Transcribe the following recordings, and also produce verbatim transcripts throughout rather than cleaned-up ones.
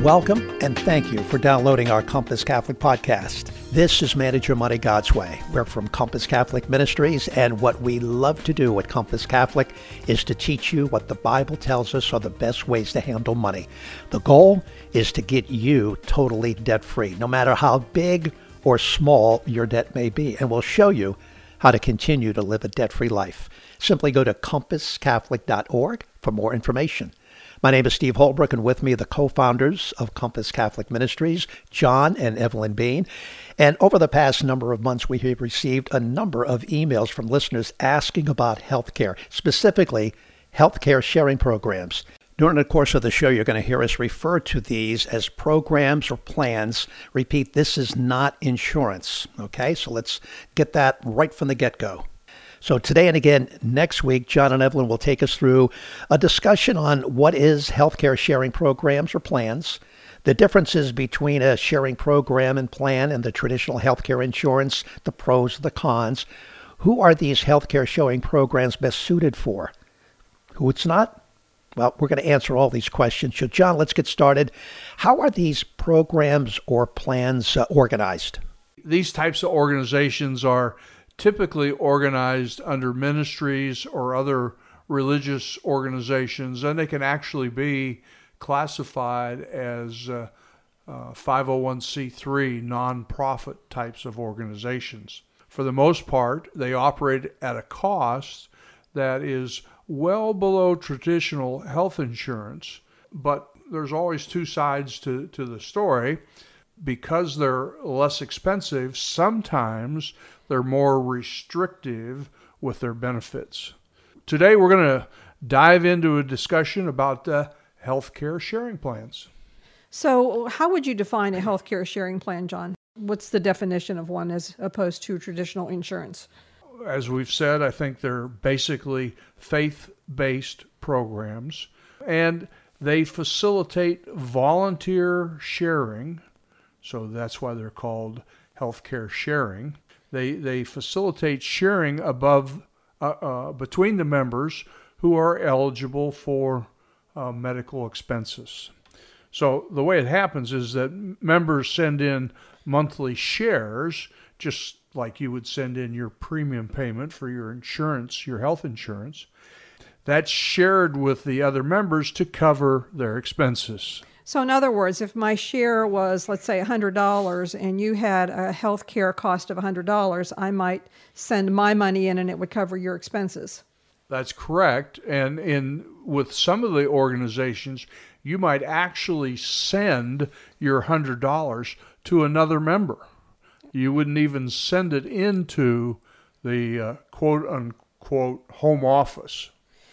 Welcome and thank you for downloading our Compass Catholic podcast. This is Manage Your Money God's Way. We're from Compass Catholic Ministries, and what we love to do at Compass Catholic is to teach you what the Bible tells us are the best ways to handle money. The goal is to get you totally debt-free, no matter how big or small your debt may be, and we'll show you how to continue to live a debt-free life. Simply go to compass catholic dot org for more information. My name is Steve Holbrook, and with me the co-founders of Compass Catholic Ministries, John and Evelyn Bean. And over the past number of months, we have received a number of emails from listeners asking about healthcare, specifically healthcare sharing programs. During the course of the show, you're going to hear us refer to these as programs or plans. Repeat, this is not insurance. Okay, so let's get that right from the get-go. So today and again next week, John and Evelyn will take us through a discussion on what is healthcare sharing programs or plans, the differences between a sharing program and plan and the traditional healthcare insurance, the pros, the cons. Who are these healthcare sharing programs best suited for? Who it's not? Well, we're going to answer all these questions. So John, let's get started. How are these programs or plans uh, organized? These types of organizations are typically organized under ministries or other religious organizations, and they can actually be classified as uh, uh, five oh one c three nonprofit types of organizations. For the most part, they operate at a cost that is well below traditional health insurance, but there's always two sides to, to the story. Because they're less expensive, sometimes they're more restrictive with their benefits. Today, we're going to dive into a discussion about uh, healthcare sharing plans. So how would you define a healthcare sharing plan, John? What's the definition of one as opposed to traditional insurance? As we've said, I think they're basically faith-based programs, and they facilitate volunteer sharing. So that's why they're called healthcare sharing. They they facilitate sharing above uh, uh, between the members who are eligible for uh, medical expenses. So the way it happens is that members send in monthly shares, just like you would send in your premium payment for your insurance, your health insurance. That's shared with the other members to cover their expenses. So in other words, if my share was, let's say, one hundred dollars and you had a health care cost of one hundred dollars, I might send my money in and it would cover your expenses. That's correct. And in with some of the organizations, you might actually send your one hundred dollars to another member. You wouldn't even send it into the uh, quote-unquote home office.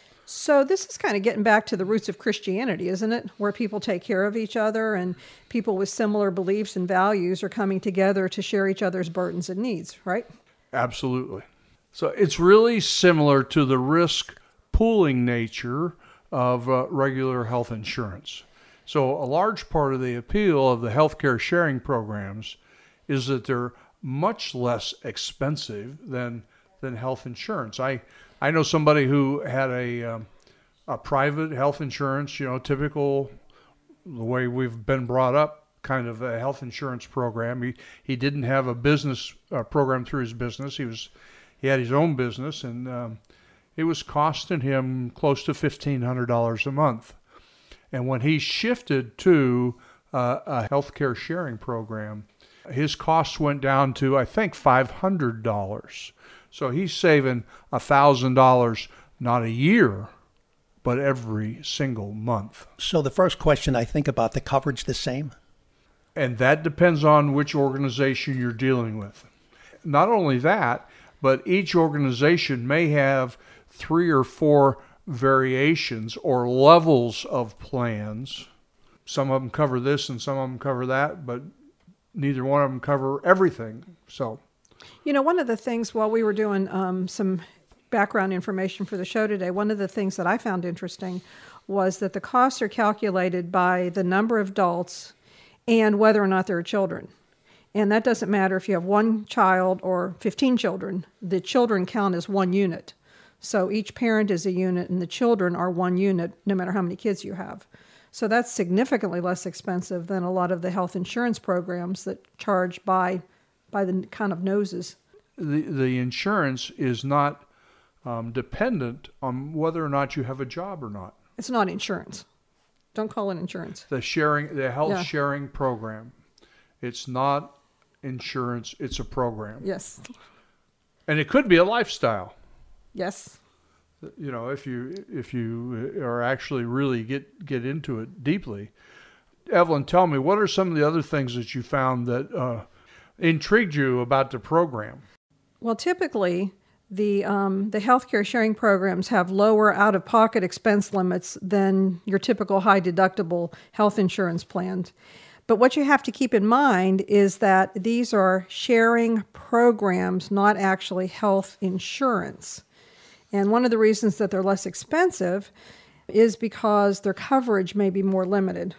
So this is kind of getting back to the roots of Christianity, isn't it? Where people take care of each other and people with similar beliefs and values are coming together to share each other's burdens and needs, right? Absolutely. So it's really similar to the risk pooling nature of uh, regular health insurance. So a large part of the appeal of the healthcare sharing programs is that they're much less expensive than than health insurance. I I know somebody who had a um, a private health insurance, you know, typical, the way we've been brought up, kind of a health insurance program. He he didn't have a business uh, program through his business. He was he had his own business, and um, it was costing him close to fifteen hundred dollars a month. And when he shifted to uh, a healthcare sharing program, his costs went down to, I think, five hundred dollars. So he's saving one thousand dollars, not a year, but every single month. So the first question, I think about the coverage the same? And that depends on which organization you're dealing with. Not only that, but each organization may have three or four variations or levels of plans. Some of them cover this and some of them cover that, but neither one of them cover everything. So, you know, one of the things while we were doing um, some background information for the show today, one of the things that I found interesting was that the costs are calculated by the number of adults and whether or not there are children. And that doesn't matter if you have one child or fifteen children. The children count as one unit. So each parent is a unit and the children are one unit, no matter how many kids you have. So that's significantly less expensive than a lot of the health insurance programs that charge by by the kind of noses. The, the insurance is not um, dependent on whether or not you have a job or not. It's not insurance. Don't call it insurance. The sharing, the health Yeah. sharing program, it's not insurance, it's a program. Yes. And it could be a lifestyle. Yes. You know, if you if you are actually really get get into it deeply. Evelyn, tell me, what are some of the other things that you found that uh, intrigued you about the program? Well, typically, the um, the healthcare sharing programs have lower out-of-pocket expense limits than your typical high-deductible health insurance plans. But what you have to keep in mind is that these are sharing programs, not actually health insurance. And one of the reasons that they're less expensive is because their coverage may be more limited.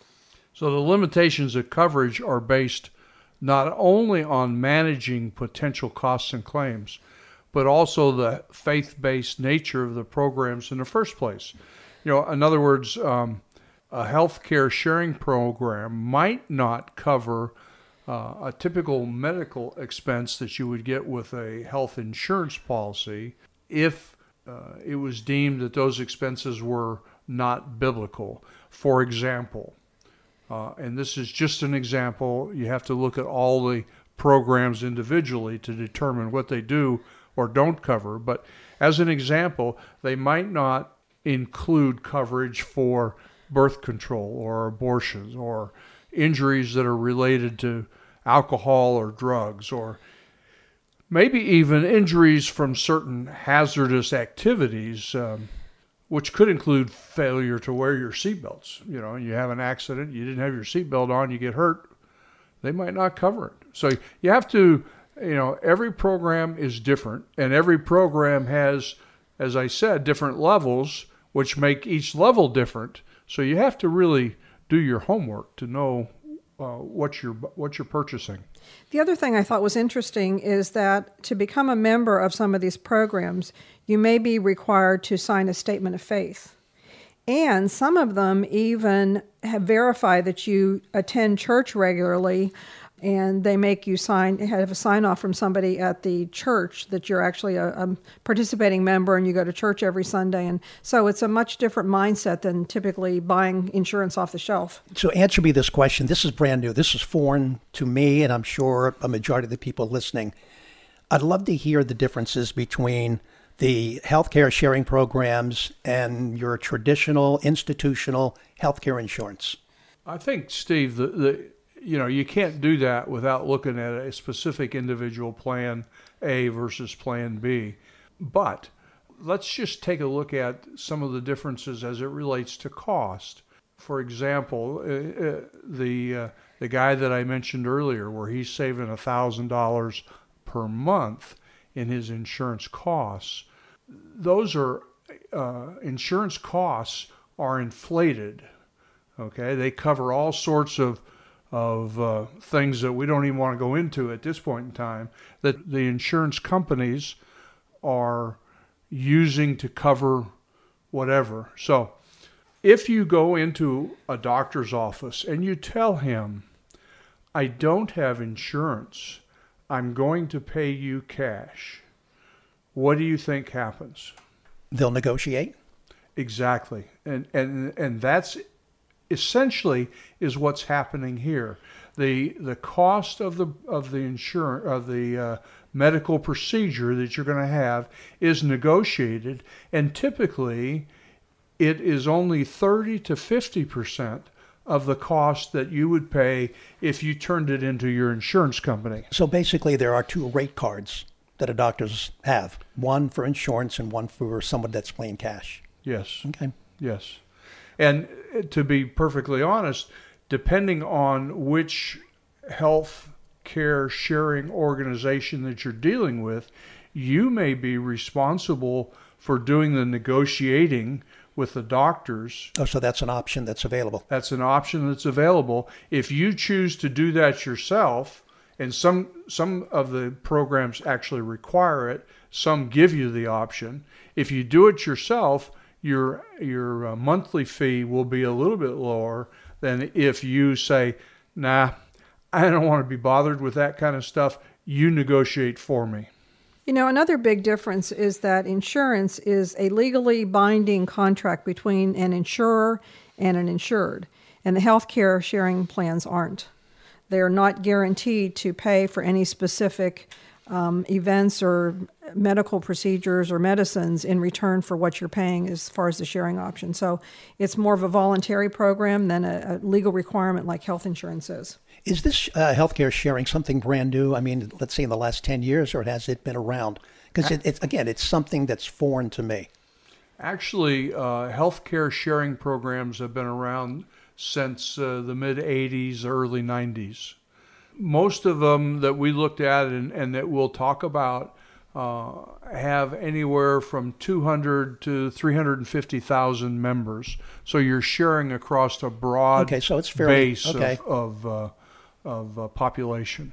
So the limitations of coverage are based not only on managing potential costs and claims, but also the faith-based nature of the programs in the first place. You know, in other words, um, a healthcare sharing program might not cover uh, a typical medical expense that you would get with a health insurance policy if uh, it was deemed that those expenses were not biblical. For example, uh, and this is just an example, you have to look at all the programs individually to determine what they do or don't cover. But as an example, they might not include coverage for birth control or abortions or injuries that are related to alcohol or drugs, or maybe even injuries from certain hazardous activities, um, which could include failure to wear your seatbelts. You know, you have an accident, you didn't have your seatbelt on, you get hurt, they might not cover it. So you have to, you know, every program is different, and every program has, as I said, different levels, which make each level different. So you have to really do your homework to know uh, what you're what you're purchasing. The other thing I thought was interesting is that to become a member of some of these programs, you may be required to sign a statement of faith. And some of them even have verified that you attend church regularly, and they make you sign, have a sign off from somebody at the church that you're actually a, a participating member and you go to church every Sunday. And so it's a much different mindset than typically buying insurance off the shelf. So answer me this question. This is brand new. This is foreign to me, and I'm sure a majority of the people listening. I'd love to hear the differences between the healthcare sharing programs and your traditional institutional healthcare insurance. I think, Steve, the, the you know, you can't do that without looking at a specific individual plan A versus plan B. But let's just take a look at some of the differences as it relates to cost. For example, uh, the uh, the guy that I mentioned earlier, where he's saving one thousand dollars per month in his insurance costs, those are uh, insurance costs are inflated. Okay, they cover all sorts of of uh, things that we don't even want to go into at this point in time, that the insurance companies are using to cover whatever. So if you go into a doctor's office and you tell him, I don't have insurance, I'm going to pay you cash, what do you think happens? They'll negotiate? Exactly. And and and that's essentially is what's happening here. The the cost of the of the insurance of the uh, medical procedure that you're going to have is negotiated, and typically it is only thirty to fifty percent of the cost that you would pay if you turned it into your insurance company. So basically there are two rate cards that a doctors have, one for insurance and one for someone that's paying cash. Yes. Okay. Yes. And to be perfectly honest, depending on which health care sharing organization that you're dealing with, you may be responsible for doing the negotiating with the doctors. Oh, so that's an option that's available. That's an option that's available. If you choose to do that yourself, and some some of the programs actually require it, some give you the option. If you do it yourself, your your uh, monthly fee will be a little bit lower than if you say, nah, I don't want to be bothered with that kind of stuff. You negotiate for me. You know, another big difference is that insurance is a legally binding contract between an insurer and an insured, and the healthcare sharing plans aren't. They are not guaranteed to pay for any specific um, events or medical procedures or medicines in return for what you're paying as far as the sharing option. So it's more of a voluntary program than a, a legal requirement like health insurance is. Is this uh, healthcare sharing something brand new? I mean, let's say in the last ten years, or has it been around? Because it, it's, again, it's something that's foreign to me. Actually, uh, healthcare sharing programs have been around since uh, the mid eighties, early nineties. Most of them that we looked at and, and that we'll talk about uh, have anywhere from two hundred to three hundred fifty thousand members. So you're sharing across a broad okay, so it's fairly, base okay. of, of, uh, of uh, population.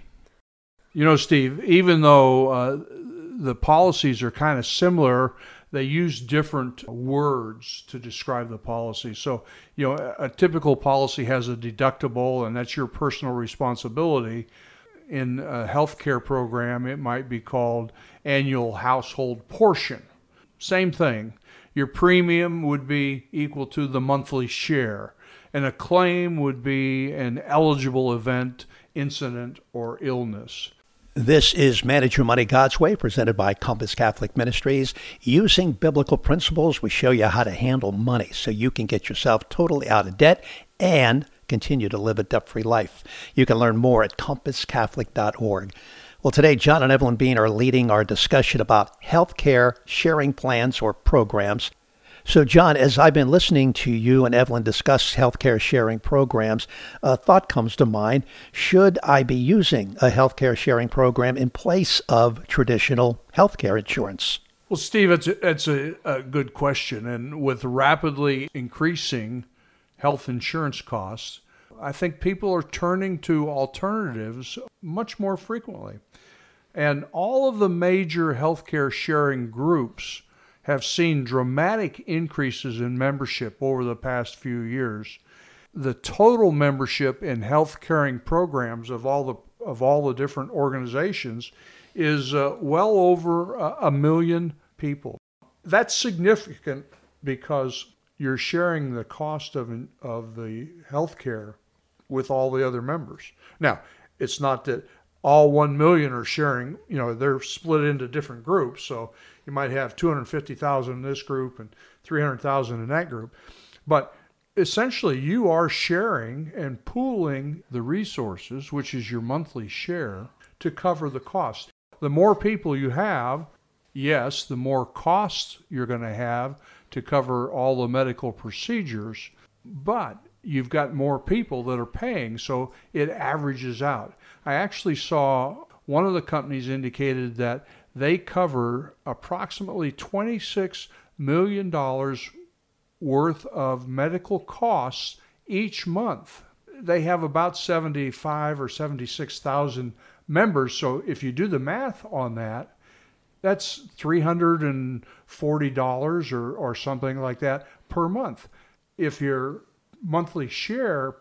You know, Steve, even though uh, the policies are kind of similar, they use different words to describe the policy. So, you know, a, a typical policy has a deductible, and that's your personal responsibility. In a healthcare program, it might be called annual household portion. Same thing. Your premium would be equal to the monthly share, and a claim would be an eligible event, incident, or illness. This is Manage Your Money God's Way, presented by Compass Catholic Ministries. Using biblical principles, we show you how to handle money so you can get yourself totally out of debt and continue to live a debt-free life. You can learn more at compass catholic dot org. Well, today, John and Evelyn Bean are leading our discussion about healthcare sharing plans or programs. So, John, as I've been listening to you and Evelyn discuss healthcare sharing programs, a thought comes to mind. Should I be using a healthcare sharing program in place of traditional healthcare insurance? Well, Steve, it's a, it's a, a good question. And with rapidly increasing health insurance costs, I think people are turning to alternatives much more frequently. And all of the major healthcare sharing groups have seen dramatic increases in membership over the past few years. The total membership in health caring programs of all the of all the different organizations is uh, well over a, a million people. That's significant because you're sharing the cost of of the health care with all the other members. Now, it's not that all one million are sharing, you know, they're split into different groups. So you might have two hundred fifty thousand in this group and three hundred thousand in that group. But essentially, you are sharing and pooling the resources, which is your monthly share, to cover the cost. The more people you have, yes, the more costs you're going to have to cover all the medical procedures, but you've got more people that are paying, so it averages out. I actually saw one of the companies indicated that they cover approximately twenty-six million dollars worth of medical costs each month. They have about seventy-five or seventy-six thousand members, so if you do the math on that, that's three hundred forty dollars or, or something like that per month. If your monthly share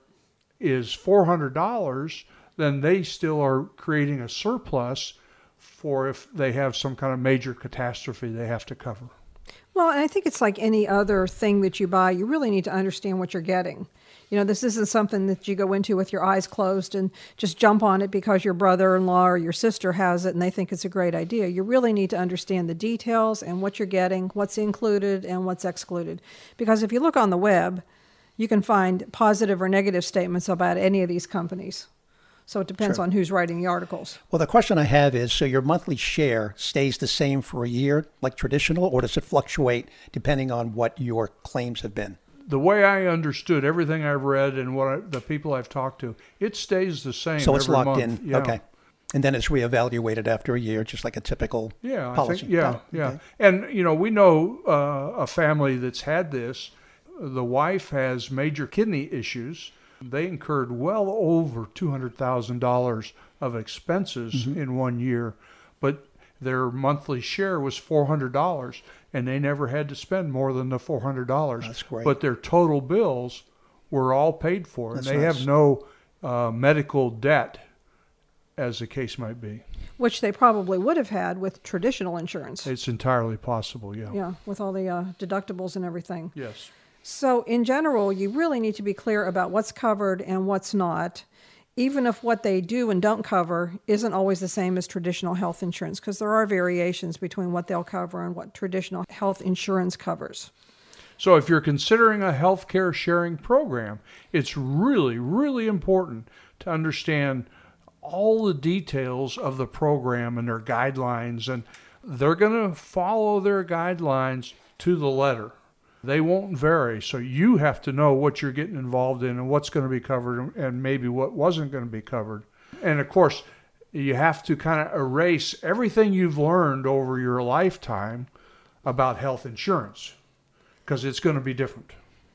is four hundred dollars, then they still are creating a surplus for if they have some kind of major catastrophe they have to cover. Well, and I think it's like any other thing that you buy. You really need to understand what you're getting. You know, this isn't something that you go into with your eyes closed and just jump on it because your brother-in-law or your sister has it and they think it's a great idea. You really need to understand the details and what you're getting, what's included and what's excluded. Because if you look on the web, you can find positive or negative statements about any of these companies. So it depends Sure. on who's writing the articles. Well, the question I have is, so your monthly share stays the same for a year, like traditional, or does it fluctuate depending on what your claims have been? The way I understood everything I've read and what I, the people I've talked to, it stays the same. So it's every locked month. in. Yeah. Okay. And then it's reevaluated after a year, just like a typical Yeah, policy. I think, yeah, Got it. yeah. Okay. And, you know, we know uh, a family that's had this. The wife has major kidney issues. They incurred well over two hundred thousand dollars of expenses mm-hmm. in one year. But their monthly share was four hundred dollars, and they never had to spend more than the four hundred dollars. That's great. But their total bills were all paid for, That's and they nice. have no uh, medical debt, as the case might be. Which they probably would have had with traditional insurance. It's entirely possible, yeah. Yeah, with all the uh, deductibles and everything. Yes. So in general, you really need to be clear about what's covered and what's not, even if what they do and don't cover isn't always the same as traditional health insurance, because there are variations between what they'll cover and what traditional health insurance covers. So if you're considering a healthcare sharing program, it's really, really important to understand all the details of the program and their guidelines, and they're going to follow their guidelines to the letter. They won't vary, so you have to know what you're getting involved in and what's going to be covered and maybe what wasn't going to be covered. And of course, you have to kind of erase everything you've learned over your lifetime about health insurance, because it's going to be different.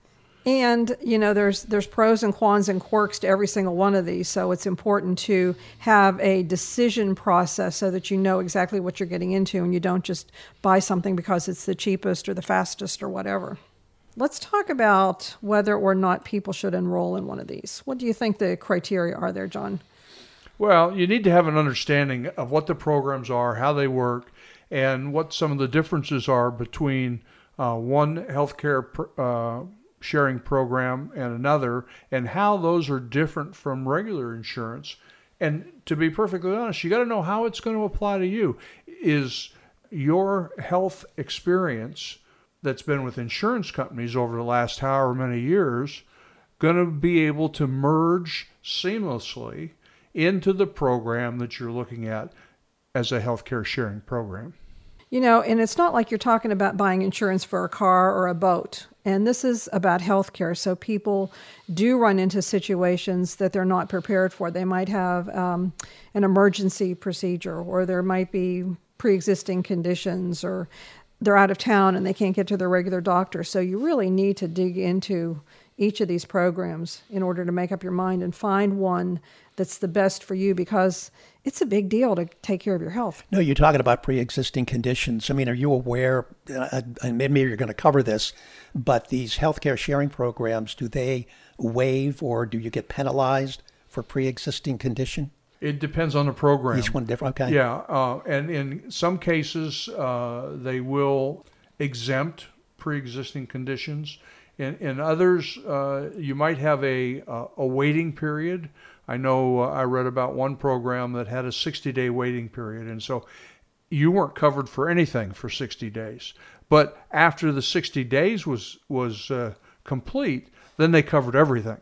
And, you know, there's there's pros and cons and quirks to every single one of these, so it's important to have a decision process so that you know exactly what you're getting into and you don't just buy something because it's the cheapest or the fastest or whatever. Let's talk about whether or not people should enroll in one of these. What do you think the criteria are there, John? Well, you need to have an understanding of what the programs are, how they work, and what some of the differences are between uh, one healthcare pr- uh sharing program and another, and how those are different from regular insurance. And to be perfectly honest, you got to know how it's going to apply to you. Is your health experience that's been with insurance companies over the last however many years going to be able to merge seamlessly into the program that you're looking at as a healthcare sharing program? You know, and it's not like you're talking about buying insurance for a car or a boat. And this is about healthcare. So people do run into situations that they're not prepared for. They might have um, an emergency procedure, or there might be pre-existing conditions, or they're out of town and they can't get to their regular doctor. So you really need to dig into each of these programs in order to make up your mind and find one that's the best for you, because it's a big deal to take care of your health. No, you're talking about pre-existing conditions. I mean, are you aware, uh, and maybe you're going to cover this, but these healthcare sharing programs, do they waive or do you get penalized for pre-existing condition? It depends on the program. Each one different, okay. Yeah, uh, and in some cases, uh, they will exempt pre-existing conditions. In, in others, uh, you might have a, uh, a waiting period. I know uh, I read about one program that had a sixty-day waiting period, and so you weren't covered for anything for sixty days. But after the sixty days was was uh, complete, then they covered everything.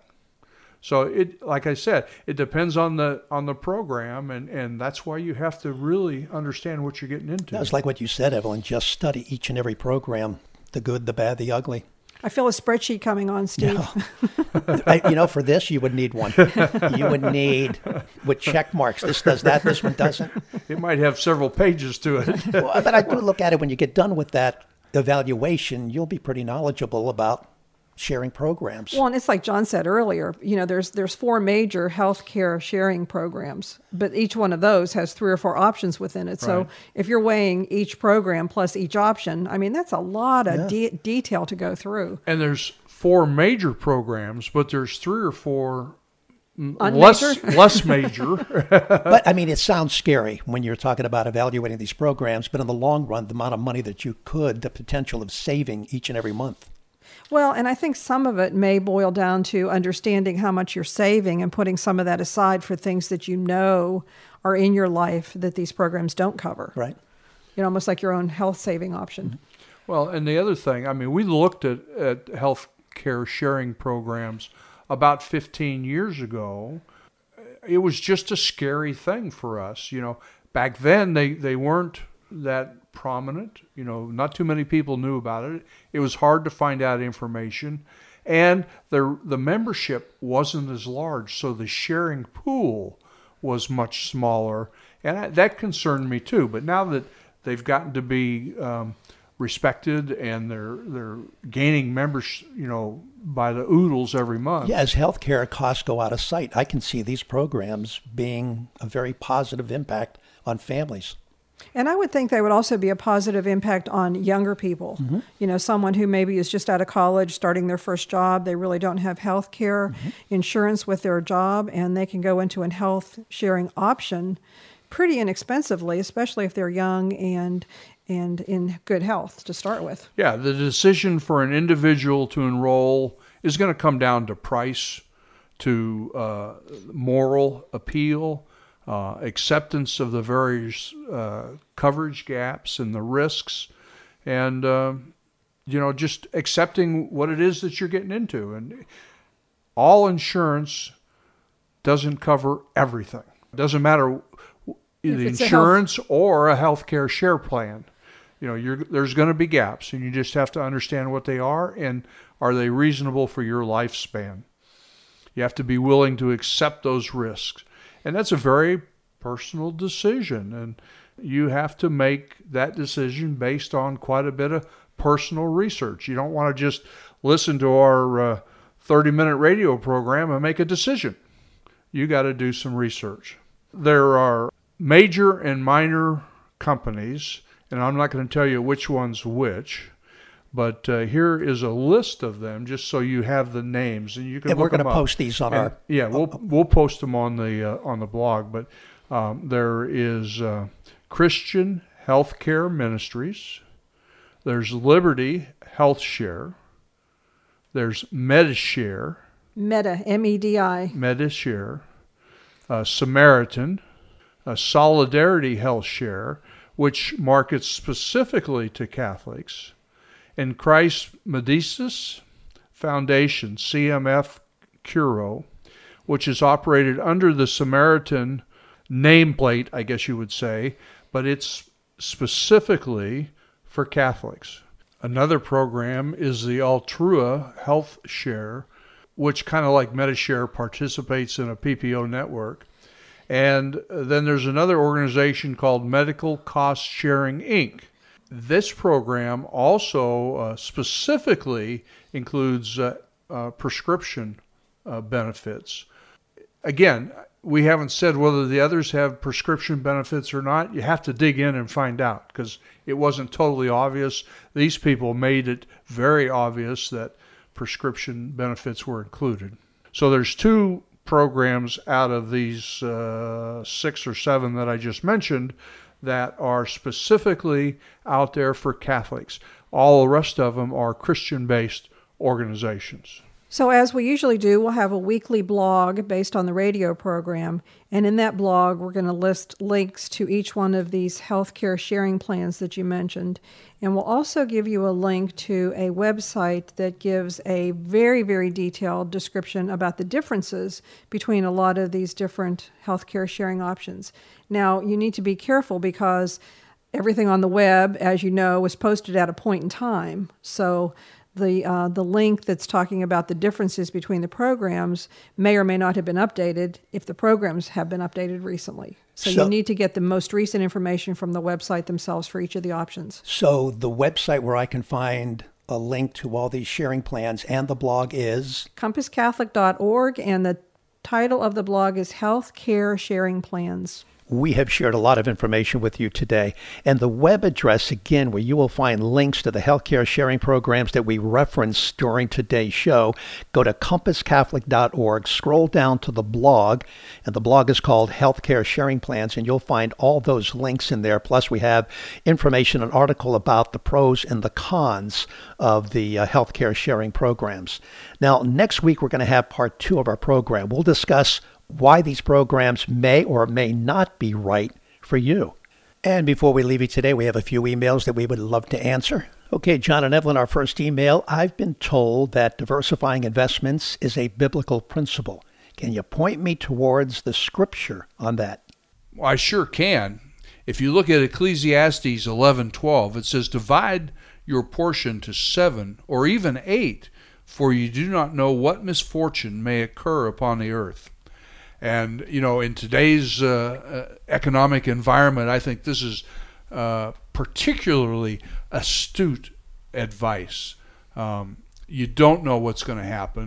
So it, like I said, it depends on the on the program, and, and that's why you have to really understand what you're getting into. That's like what you said, Evelyn. Just study each and every program, the good, the bad, the ugly. I feel a spreadsheet coming on, Steve. No. I, you know, for this, you would need one. You would need with check marks. This does that, this one doesn't. It might have several pages to it. Well, but I do look at it when you get done with that evaluation, you'll be pretty knowledgeable about sharing programs. Well, and it's like John said earlier, you know, there's there's four major healthcare sharing programs, but each one of those has three or four options within it. So Right. if you're weighing each program plus each option, I mean, that's a lot of Yeah. de- detail to go through. And there's four major programs, but there's three or four m- Unmajor? less less major. But I mean, it sounds scary when you're talking about evaluating these programs, but in the long run, the amount of money that you could, the potential of saving each and every month. Well, and I think some of it may boil down to understanding how much you're saving and putting some of that aside for things that you know are in your life that these programs don't cover. Right. You know, almost like your own health saving option. Well, and the other thing, I mean, we looked at, at health care sharing programs about fifteen years ago. It was just a scary thing for us. You know, back then they, they weren't that prominent. You know, not too many people knew about it. It was hard to find out information. And the, the membership wasn't as large, so the sharing pool was much smaller. And I, that concerned me too. But now that they've gotten to be um, respected and they're they're gaining members, you know, by the oodles every month. Yeah, as healthcare costs go out of sight, I can see these programs being a very positive impact on families. And I would think they would also be a positive impact on younger people. Mm-hmm. You know, someone who maybe is just out of college, starting their first job, they really don't have health care mm-hmm. insurance with their job, and they can go into a health sharing option pretty inexpensively, especially if they're young and and in good health to start with. Yeah, the decision for an individual to enroll is going to come down to price, to uh, moral appeal, uh, acceptance of the various uh, coverage gaps and the risks, and uh, you know, just accepting what it is that you're getting into. And all insurance doesn't cover everything. It doesn't matter the insurance a or a healthcare share plan. You know, you're, there's going to be gaps, and you just have to understand what they are, and are they reasonable for your lifespan. You have to be willing to accept those risks. And that's a very personal decision, and you have to make that decision based on quite a bit of personal research. You don't want to just listen to our uh, thirty-minute radio program and make a decision. You got to do some research. There are major and minor companies, and I'm not going to tell you which one's which, but uh, here is a list of them, just so you have the names, and you can. And look we're going them to up. post these on and, our. Yeah, we'll we'll post them on the uh, on the blog. But um, there is uh, Christian Healthcare Ministries. There's Liberty Health Share. There's Medishare. Meta, M E D I. Medishare. Uh, Samaritan. Uh, Solidarity Health Share, which markets specifically to Catholics. And Christ Medicis Foundation, C M F Curo, which is operated under the Samaritan nameplate, I guess you would say, but it's specifically for Catholics. Another program is the Altrua Health Share, which kind of like Medishare participates in a P P O network. And then there's another organization called Medical Cost Sharing, Incorporated. This program also uh, specifically includes uh, uh, prescription uh, benefits. Again, we haven't said whether the others have prescription benefits or not. You have to dig in and find out, because it wasn't totally obvious. These people made it very obvious that prescription benefits were included. So there's two programs out of these uh, six or seven that I just mentioned that are specifically out there for Catholics. All the rest of them are Christian-based organizations. So as we usually do, we'll have a weekly blog based on the radio program, and in that blog we're going to list links to each one of these healthcare sharing plans that you mentioned, and we'll also give you a link to a website that gives a very, very detailed description about the differences between a lot of these different healthcare sharing options. Now, you need to be careful because everything on the web, as you know, was posted at a point in time, so The uh, the link that's talking about the differences between the programs may or may not have been updated if the programs have been updated recently. So, so you need to get the most recent information from the website themselves for each of the options. So the website where I can find a link to all these sharing plans and the blog is? compass catholic dot org, and the title of the blog is Healthcare Sharing Plans. We have shared a lot of information with you today, and the web address, again, where you will find links to the healthcare sharing programs that we referenced during today's show, go to compass catholic dot org, scroll down to the blog, and the blog is called Healthcare Sharing Plans, and you'll find all those links in there. Plus, we have information, an article about the pros and the cons of the uh, healthcare sharing programs. Now, next week, we're going to have part two of our program. We'll discuss why these programs may or may not be right for you. And before we leave you today, we have a few emails that we would love to answer. Okay, John and Evelyn, our first email. I've been told that diversifying investments is a biblical principle. Can you point me towards the scripture on that? Well, I sure can. If you look at Ecclesiastes eleven twelve, it says, "Divide your portion to seven or even eight, for you do not know what misfortune may occur upon the earth." And, you know, in today's uh, uh, economic environment, I think this is uh, particularly astute advice. Um, you don't know what's going to happen.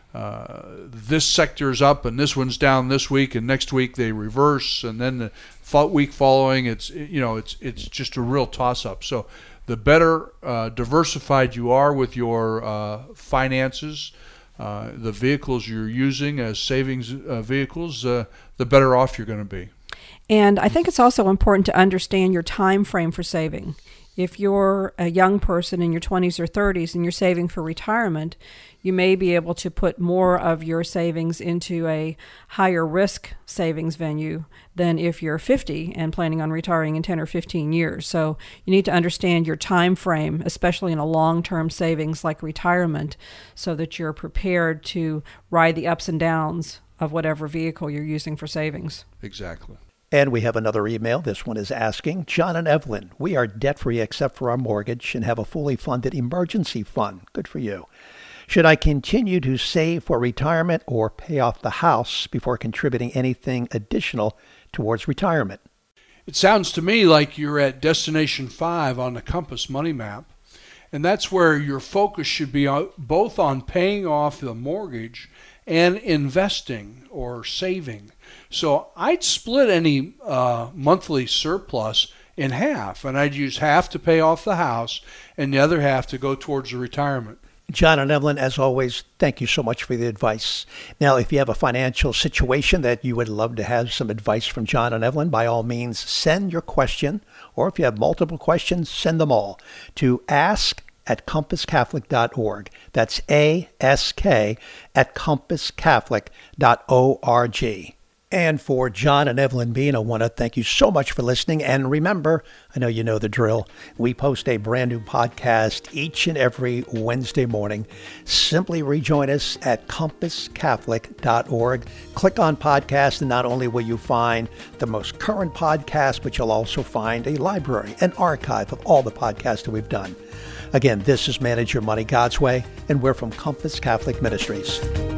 uh, this sector's up and this one's down this week, and next week they reverse, and then the fo- week following, it's you know it's it's just a real toss-up. So the better uh, diversified you are with your uh, finances, uh, the vehicles you're using as savings uh, vehicles, uh, the better off you're going to be. And I think it's also important to understand your time frame for saving. If you're a young person in your twenties or thirties and you're saving for retirement, you may be able to put more of your savings into a higher risk savings venue than if you're fifty and planning on retiring in ten or fifteen years. So you need to understand your time frame, especially in a long-term savings like retirement, so that you're prepared to ride the ups and downs of whatever vehicle you're using for savings. Exactly. And we have another email. This one is asking, John and Evelyn, we are debt-free except for our mortgage and have a fully funded emergency fund. Good for you. Should I continue to save for retirement or pay off the house before contributing anything additional towards retirement? It sounds to me like you're at Destination five on the Compass Money Map, and that's where your focus should be on, both on paying off the mortgage and investing or saving. So I'd split any uh, monthly surplus in half, and I'd use half to pay off the house and the other half to go towards the retirement. John and Evelyn, as always, thank you so much for the advice. Now, if you have a financial situation that you would love to have some advice from John and Evelyn, by all means, send your question, or if you have multiple questions, send them all to ask at compass catholic dot org. That's A S K at compass catholic dot org. And for John and Evelyn Bean, I want to thank you so much for listening. And remember, I know you know the drill. We post a brand new podcast each and every Wednesday morning. Simply rejoin us at compass catholic dot org. Click on podcast, and not only will you find the most current podcast, but you'll also find a library, an archive of all the podcasts that we've done. Again, this is Manage Your Money God's Way, and we're from Compass Catholic Ministries.